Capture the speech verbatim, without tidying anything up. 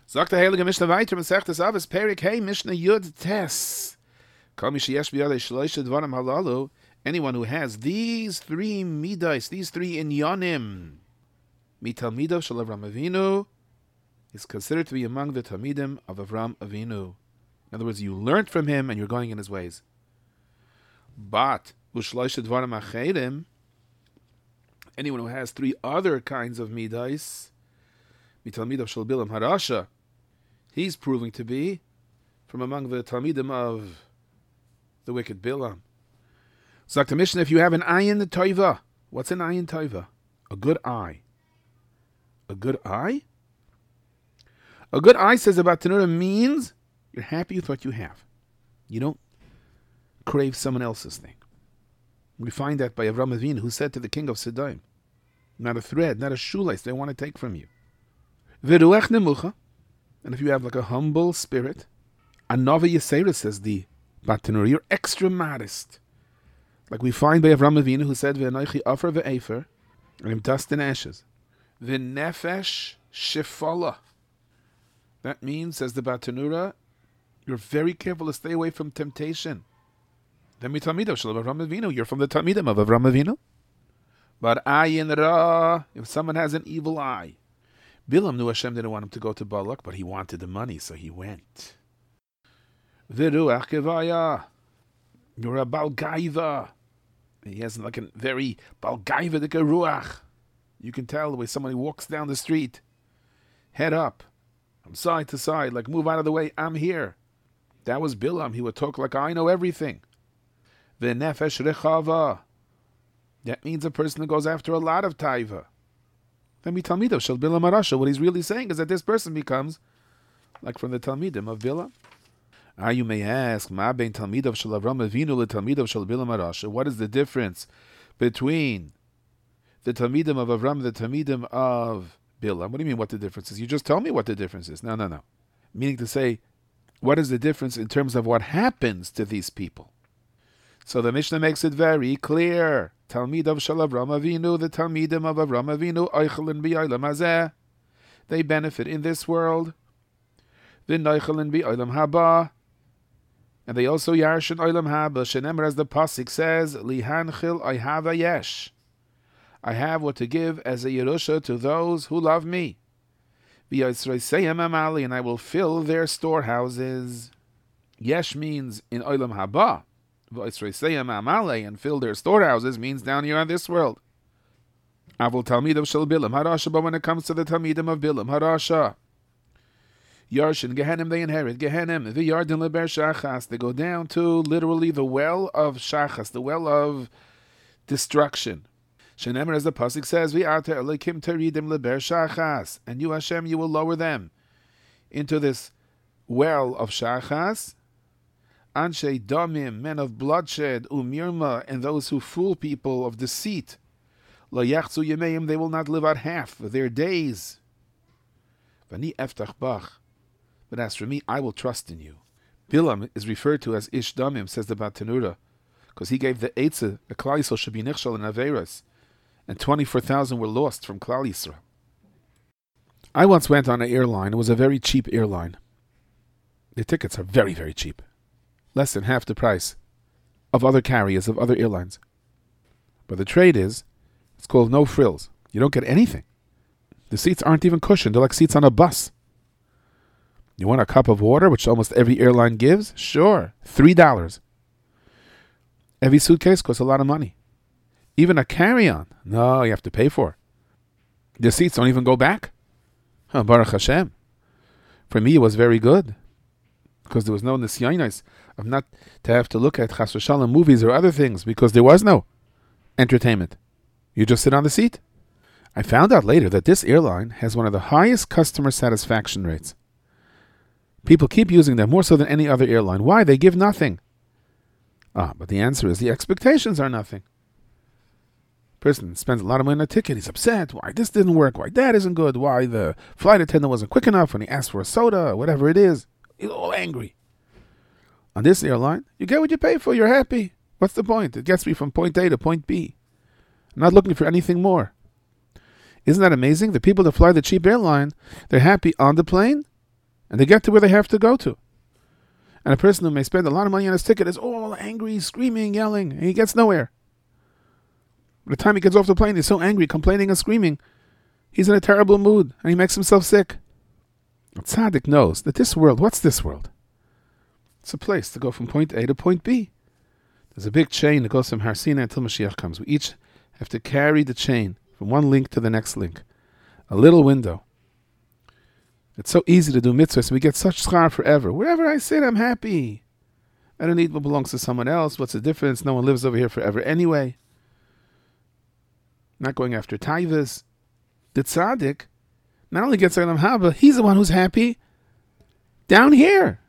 Sagt der Heilige Mishnah weiter und sagt es Avos Perik, hey, Mishnah Yud Tes. Kol mi sheyesh biyadei shloisha dvarim halalu. Anyone who has these three midas, these three inyanim, mitalmidav shel Avram Avinu, is considered to be among the talmidim of Avram Avinu. In other words, you learned from him and you're going in his ways. But ushloisha dvarim acherim, anyone who has three other kinds of midas, mitalmidav shel Bilam harasha, he's proving to be from among the talmidim of the wicked Bilam. Sagt the Mishnah, if you have an ayin toiva, what's an ayin toiva? A good eye. A good eye? A good eye, says about Tanura, means you're happy with what you have. You don't crave someone else's thing. We find that by Avram Avinu, who said to the king of Sidon, not a thread, not a shoelace they want to take from you. V'ruach nemucha, and if you have like a humble spirit, anova yisera, says the Batanur, you're extra modest. Like we find by Avram Avinu, who said, V'anoichi afer ve'efer, and him dust and ashes. V'nefesh shifala. That means, says the Batanura, you're very careful to stay away from temptation. Then we talmidim shel Avram Avinu, you're from the talmidim of Avram Avinu. But ayin ra, if someone has an evil eye, Bilam knew Hashem didn't want him to go to Balak, but he wanted the money, so he went. V'ruach kevaya, you're a balgaiva. He has like a very balgaiva dik ruach. You can tell the way somebody walks down the street, head up, from side to side, like move out of the way, I'm here. That was Bilam. He would talk like I know everything. V'nefesh rechava. That means a person who goes after a lot of taiva. Then we talmidim shel Bilam harasha. What he's really saying is that this person becomes like from the talmidim of Bilam. Ah, you may ask, Ma bein talmidav shel Avram Avinu le talmidav shel Bilam harasha. What is the difference between the talmidim of Avram and the talmidim of Bilam? What do you mean? What the difference is? You just tell me what the difference is. No, no, no. Meaning to say, what is the difference in terms of what happens to these people? So the Mishnah makes it very clear. Talmidav shel Avram Avinu, the talmidim of Avram Avinu, oichelin b'olam hazeh. They benefit in this world. V'noichelin b'olam haba. And they also yarshin olam haba. Shenemer, as the pasuk says, lihanchil I have a yesh. I have what to give as a yerusha to those who love me. V'yisraiseyam amali, and I will fill their storehouses. Yesh means in olam haba. V'yisraiseyam amali, and fill their storehouses means down here on this world. Avol talmidav shel Bilam harasha, but when it comes to the talmidim of Bilam harasha, Yarshin Gehenim, they inherit Gehenim. The Yardin Leber Shachas, they go down to literally the well of Shachas, the well of destruction. Shenemer, as the pasuk says, V'ata Elokim Teridim Leber Shachas, and you Hashem, you will lower them into this well of Shachas. Anshe Damim, men of bloodshed, Umirma, and those who fool people of deceit. Lo Yachzu Yemeim, they will not live out half of their days. Vani Eftach Bach. But as for me, I will trust in you. Bilam is referred to as Ish Damim, says the Batanura, because he gave the Eitzah, the Klal Yisrael should be Nichshal and Averas, and twenty-four thousand were lost from Klal Yisrael. I once went on an airline. It was a very cheap airline. The tickets are very, very cheap. Less than half the price of other carriers, of other airlines. But the trade is, it's called no frills. You don't get anything. The seats aren't even cushioned. They're like seats on a bus. You want a cup of water, which almost every airline gives? Sure. Three dollars. Every suitcase costs a lot of money. Even a carry-on. No, you have to pay for. The seats don't even go back. Oh, Baruch Hashem. For me, it was very good. Because there was no nisyanis of not to have to look at Chas v'Shalom movies or other things, because there was no entertainment. You just sit on the seat. I found out later that this airline has one of the highest customer satisfaction rates. People keep using them more so than any other airline. Why? They give nothing. Ah, but the answer is the expectations are nothing. Person spends a lot of money on a ticket. He's upset. Why this didn't work? Why that isn't good? Why the flight attendant wasn't quick enough when he asked for a soda or whatever it is. He's all angry. On this airline, you get what you pay for. You're happy. What's the point? It gets me from point A to point B. I'm not looking for anything more. Isn't that amazing? The people that fly the cheap airline, they're happy on the plane and they get to where they have to go to. And a person who may spend a lot of money on his ticket is all angry, screaming, yelling, and he gets nowhere. By the time he gets off the plane, he's so angry, complaining and screaming. He's in a terrible mood, and he makes himself sick. A tzaddik knows that this world, what's this world? It's a place to go from point A to point B. There's a big chain that goes from Har Sinai until Mashiach comes. We each have to carry the chain from one link to the next link. A little window. It's so easy to do mitzvahs. We get such schar forever. Wherever I sit, I'm happy. I don't need what belongs to someone else. What's the difference? No one lives over here forever anyway. Not going after taivas. The tzaddik not only gets Olam Haba, he's the one who's happy down here.